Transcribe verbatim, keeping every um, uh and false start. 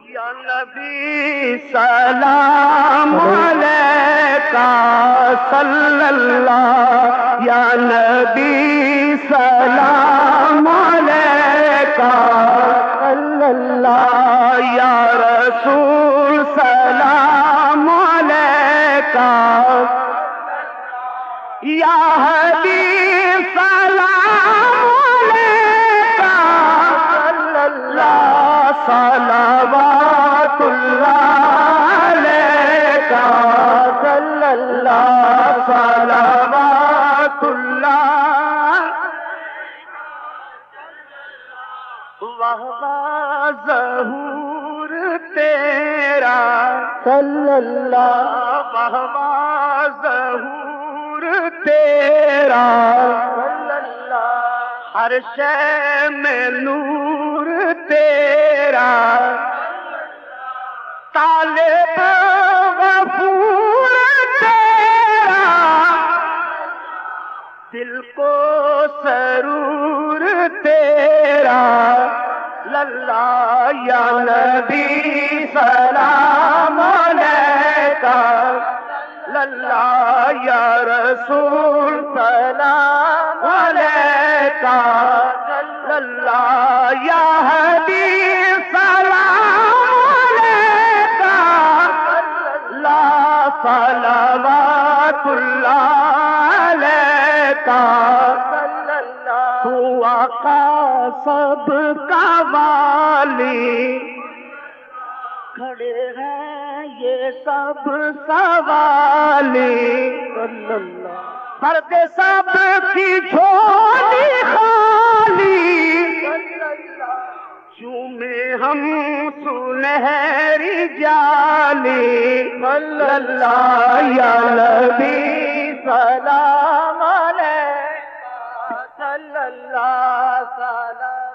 یا نبی سلام علیکہ صلی اللہ، یا نبی سلام علیکہ صلی اللہ، یا رسول سلام علیکہ، یا حبیب سلام علیکہ صلی اللہ، صلوات اللہ علیکہ صلی اللہ، صلوات اللہ، وہو ظہور تیرا صلی اللہ، وہو ظہور تیرا صلی اللہ، ہر شے میں نور تیرا، طالب غفور تیرا، دل کو سرور تیرا، للہ یا نبی سلام علیکہ، للہ یا رسول سلام علیکہ، للہ یا حبیب سلام علیکہ، لا صلوات اللہ علیکہ، تو آقا سب کا والی، کھڑے ہیں یہ سب سوالی، پردے سب کی جھولی خالی، چومے ہم سنہری جالی، صلی اللہ یا نبی سلام علیکہ صلی اللہ، سلام